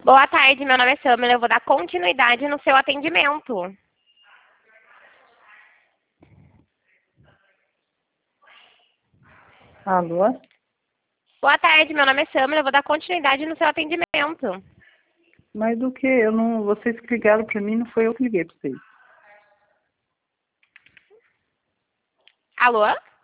Boa tarde, meu nome é Samila, eu vou dar continuidade no seu atendimento. Alô? Boa tarde, meu nome é Samila, eu vou dar continuidade no seu atendimento. Mas do que? Eu não, vocês que ligaram para mim, não foi eu que liguei para vocês. Alô?